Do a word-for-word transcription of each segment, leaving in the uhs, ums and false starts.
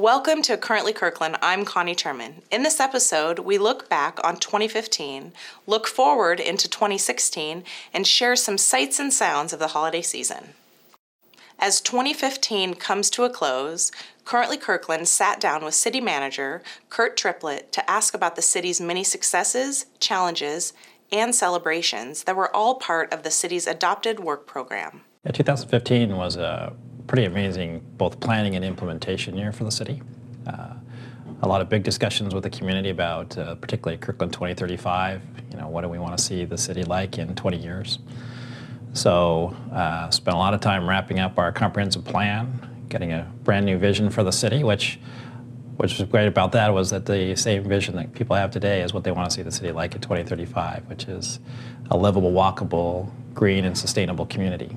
Welcome to Currently Kirkland. I'm Connie Turman. In this episode, we look back on twenty fifteen, look forward into twenty sixteen, and share some sights and sounds of the holiday season. As twenty fifteen comes to a close, Currently Kirkland sat down with City Manager Kurt Triplett to ask about the city's many successes, challenges, and celebrations that were all part of the city's adopted work program. Yeah, two thousand fifteen was a pretty amazing both planning and implementation year for the city. Uh, a lot of big discussions with the community about uh, particularly Kirkland twenty thirty-five. You know, what do we want to see the city like in twenty years? So uh, spent a lot of time wrapping up our comprehensive plan, getting a brand new vision for the city, which which was great about that was that the same vision that people have today is what they want to see the city like in twenty thirty-five, which is a livable, walkable, green, and sustainable community.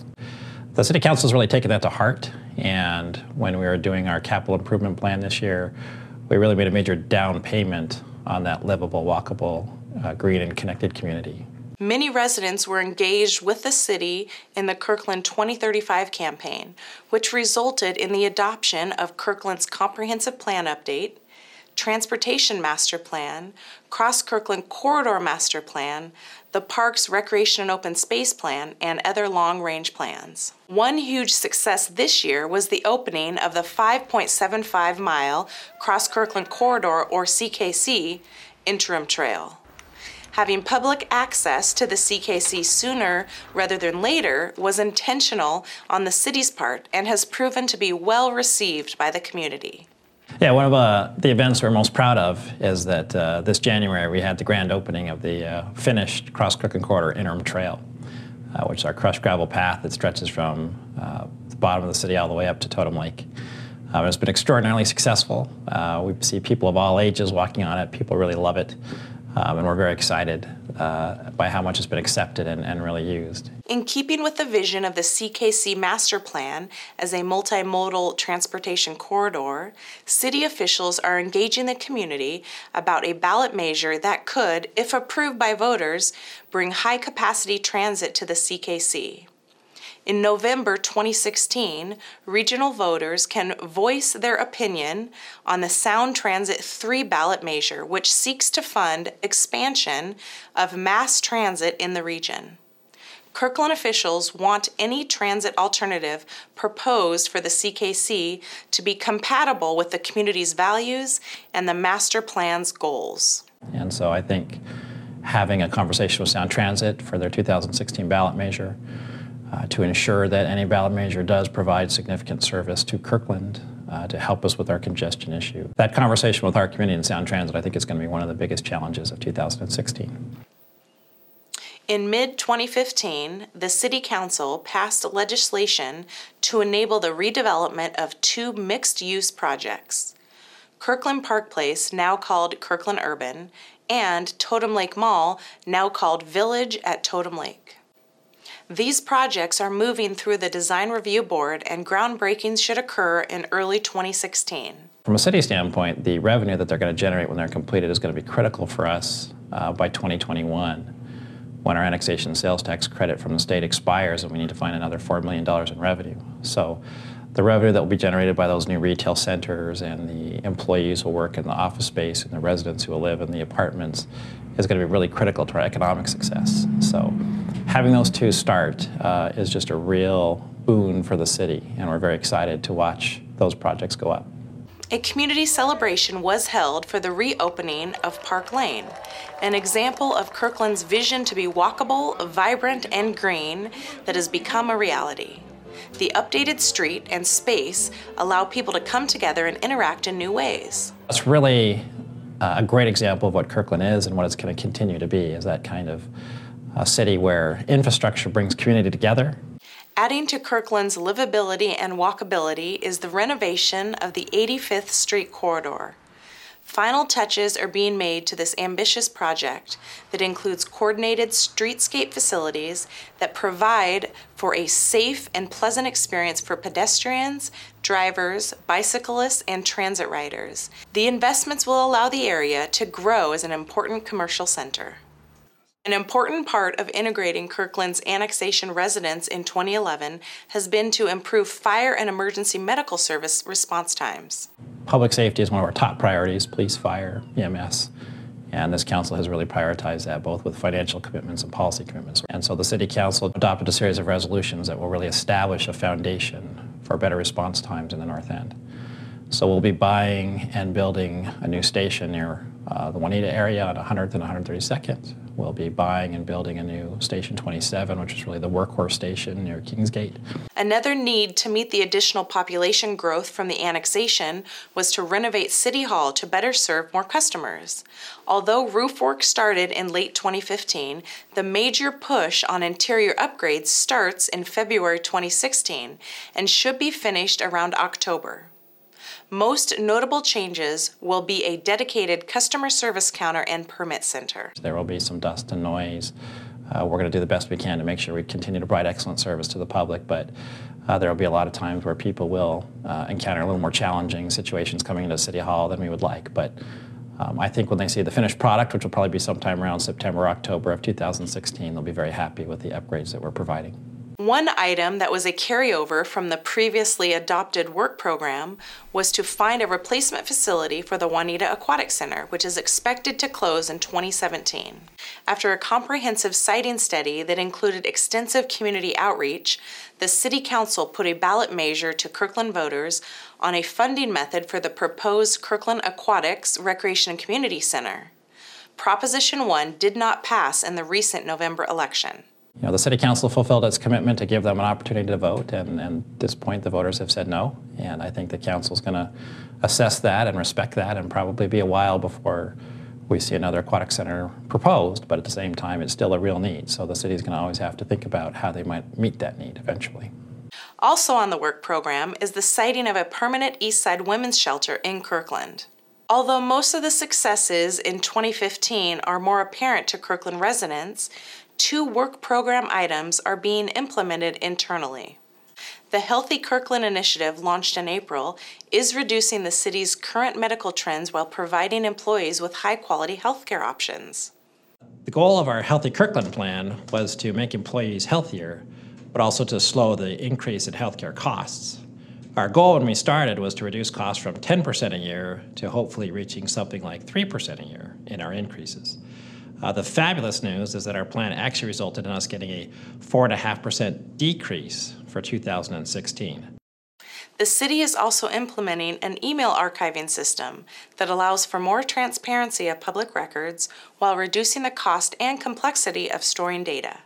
The City Council has really taken that to heart, and when we were doing our capital improvement plan this year, we really made a major down payment on that livable, walkable, uh, green, and connected community. Many residents were engaged with the city in the Kirkland twenty thirty-five campaign, which resulted in the adoption of Kirkland's Comprehensive Plan Update, Transportation Master Plan, Cross Kirkland Corridor Master Plan, the Parks Recreation and Open Space Plan, and other long-range plans. One huge success this year was the opening of the five point seven five mile Cross Kirkland Corridor, or C K C, interim trail. Having public access to the C K C sooner rather than later was intentional on the city's part and has proven to be well received by the community. Yeah, one of uh, the events we're most proud of is that uh, this January we had the grand opening of the uh, finished Cross Kirkland Corridor interim trail, uh, which is our crushed gravel path that stretches from uh, the bottom of the city all the way up to Totem Lake. Uh, it's been extraordinarily successful. Uh, we see people of all ages walking on it. People really love it. Um, and we're very excited uh, by how much it's been accepted and, and really used. In keeping with the vision of the C K C Master Plan as a multimodal transportation corridor, city officials are engaging the community about a ballot measure that could, if approved by voters, bring high-capacity transit to the C K C. In November twenty sixteen, regional voters can voice their opinion on the Sound Transit three ballot measure, which seeks to fund expansion of mass transit in the region. Kirkland officials want any transit alternative proposed for the C K C to be compatible with the community's values and the master plan's goals. And so I think having a conversation with Sound Transit for their two thousand sixteen ballot measure Uh, to ensure that any ballot measure does provide significant service to Kirkland uh, to help us with our congestion issue. That conversation with our community and Sound Transit, I think, is going to be one of the biggest challenges of two thousand sixteen. In mid twenty fifteen, the City Council passed legislation to enable the redevelopment of two mixed-use projects, Kirkland Park Place, now called Kirkland Urban, and Totem Lake Mall, now called Village at Totem Lake. These projects are moving through the Design Review Board, and groundbreakings should occur in early twenty sixteen. From a city standpoint, the revenue that they're going to generate when they're completed is going to be critical for us uh, by twenty twenty-one, when our annexation sales tax credit from the state expires and we need to find another four million dollars in revenue. So the revenue that will be generated by those new retail centers and the employees who work in the office space and the residents who will live in the apartments is going to be really critical to our economic success. So having those two start uh, is just a real boon for the city, and we're very excited to watch those projects go up. A community celebration was held for the reopening of Park Lane, an example of Kirkland's vision to be walkable, vibrant, and green that has become a reality. The updated street and space allow people to come together and interact in new ways. It's really uh, a great example of what Kirkland is and what it's going to continue to be, is that kind of a city where infrastructure brings community together. Adding to Kirkland's livability and walkability is the renovation of the eighty-fifth Street corridor. Final touches are being made to this ambitious project that includes coordinated streetscape facilities that provide for a safe and pleasant experience for pedestrians, drivers, bicyclists, and transit riders. The investments will allow the area to grow as an important commercial center. An important part of integrating Kirkland's annexation residents in twenty eleven has been to improve fire and emergency medical service response times. Public safety is one of our top priorities, police, fire, E M S. And this council has really prioritized that, both with financial commitments and policy commitments. And so the City Council adopted a series of resolutions that will really establish a foundation for better response times in the North End. So we'll be buying and building a new station near uh, the Juanita area on one hundredth and one hundred thirty-second. We'll be buying and building a new Station twenty-seven, which is really the workhorse station near Kingsgate. Another need to meet the additional population growth from the annexation was to renovate City Hall to better serve more customers. Although roof work started in late twenty fifteen, the major push on interior upgrades starts in February twenty sixteen and should be finished around October. Most notable changes will be a dedicated customer service counter and permit center. There will be some dust and noise. Uh, we're going to do the best we can to make sure we continue to provide excellent service to the public, but uh, there will be a lot of times where people will uh, encounter a little more challenging situations coming into City Hall than we would like. But um, I think when they see the finished product, which will probably be sometime around September, October of two thousand sixteen, they'll be very happy with the upgrades that we're providing. One item that was a carryover from the previously adopted work program was to find a replacement facility for the Juanita Aquatic Center, which is expected to close in twenty seventeen. After a comprehensive siting study that included extensive community outreach, the City Council put a ballot measure to Kirkland voters on a funding method for the proposed Kirkland Aquatics Recreation and Community Center. Proposition one did not pass in the recent November election. You know, the City Council fulfilled its commitment to give them an opportunity to vote, and, and at this point the voters have said no, and I think the Council's going to assess that and respect that, and probably be a while before we see another aquatic center proposed, but at the same time it's still a real need, so the city's going to always have to think about how they might meet that need eventually. Also on the work program is the siting of a permanent East Side women's shelter in Kirkland. Although most of the successes in twenty fifteen are more apparent to Kirkland residents, two work program items are being implemented internally. The Healthy Kirkland initiative, launched in April, is reducing the city's current medical trends while providing employees with high-quality healthcare options. The goal of our Healthy Kirkland plan was to make employees healthier, but also to slow the increase in healthcare costs. Our goal when we started was to reduce costs from ten percent a year to hopefully reaching something like three percent a year in our increases. Uh, the fabulous news is that our plan actually resulted in us getting a four point five percent decrease for two thousand sixteen. The city is also implementing an email archiving system that allows for more transparency of public records while reducing the cost and complexity of storing data.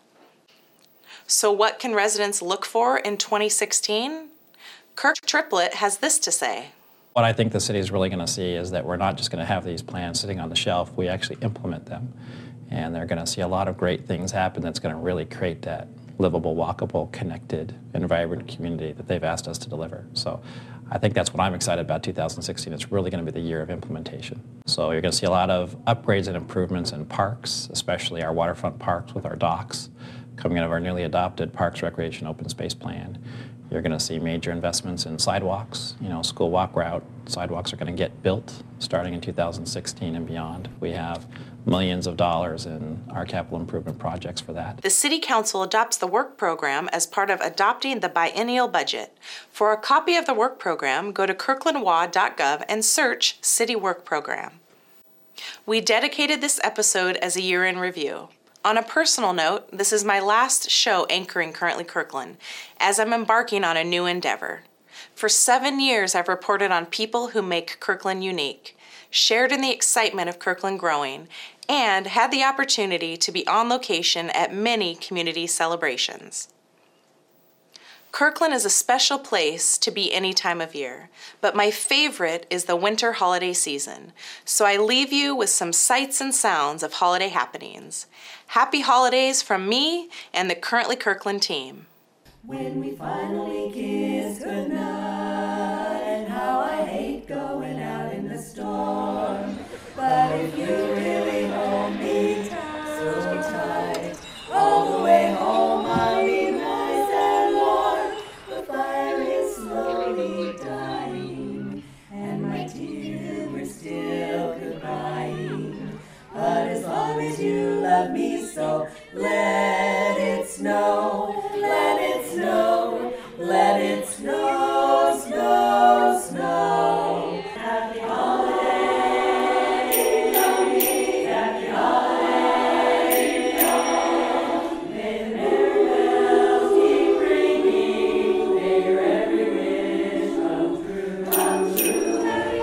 So what can residents look for in twenty sixteen? Kirk Triplett has this to say. What I think the city is really going to see is that we're not just going to have these plans sitting on the shelf, we actually implement them. And they're going to see a lot of great things happen that's going to really create that livable, walkable, connected, and vibrant community that they've asked us to deliver. So I think that's what I'm excited about two thousand sixteen. It's really going to be the year of implementation. So you're going to see a lot of upgrades and improvements in parks, especially our waterfront parks with our docks, coming out of our newly adopted Parks, Recreation, Open Space Plan. You're going to see major investments in sidewalks. You know, school walk route sidewalks are going to get built starting in two thousand sixteen and beyond. We have millions of dollars in our capital improvement projects for that. The City Council adopts the work program as part of adopting the biennial budget. For a copy of the work program, go to kirkland w a dot gov and search City Work Program. We dedicated this episode as a year in review. On a personal note, this is my last show anchoring Currently Kirkland, as I'm embarking on a new endeavor. For seven years, I've reported on people who make Kirkland unique, shared in the excitement of Kirkland growing, and had the opportunity to be on location at many community celebrations. Kirkland is a special place to be any time of year, but my favorite is the winter holiday season, so I leave you with some sights and sounds of holiday happenings. Happy holidays from me and the Currently Kirkland team. When we finally kiss goodnight, and how I hate going out in the storm, but if you really hold me so tight, all the way home I'll be nice and warm. The fire is slowly dying, and my tears were still goodbying, but as long as you love me so Let it snow, let it snow, let it snow, snow, snow. Happy holiday, happy holiday, may the merry bells keep ringing, may your every wish come true, come true. Happy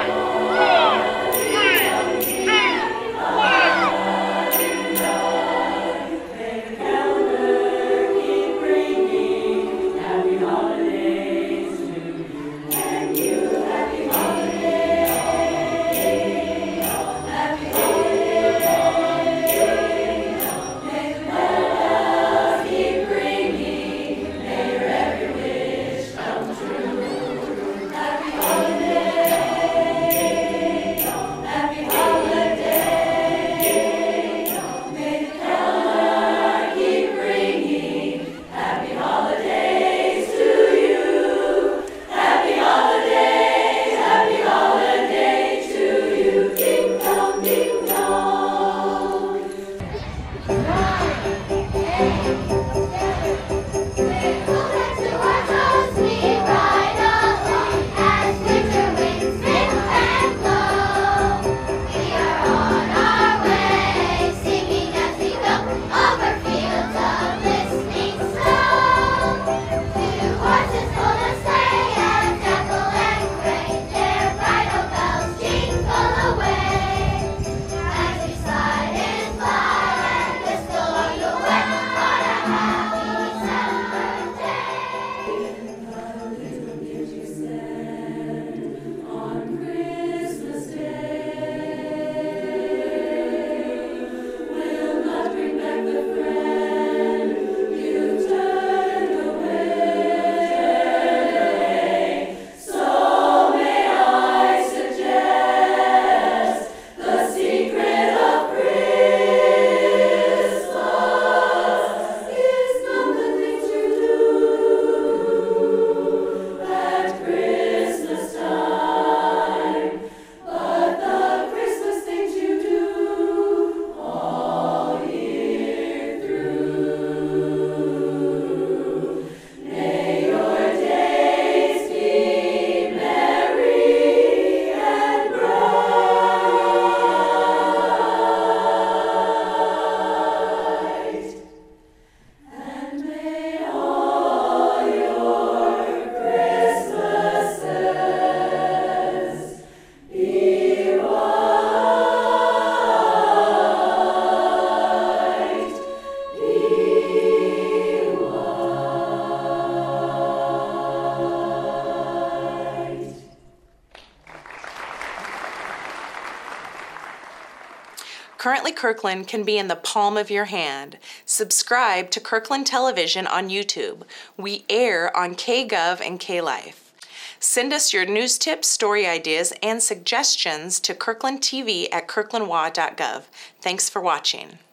Currently, Kirkland can be in the palm of your hand. Subscribe to Kirkland Television on YouTube. We air on K Gov and K Life. Send us your news tips, story ideas, and suggestions to Kirkland T V at kirkland w a dot gov. Thanks for watching.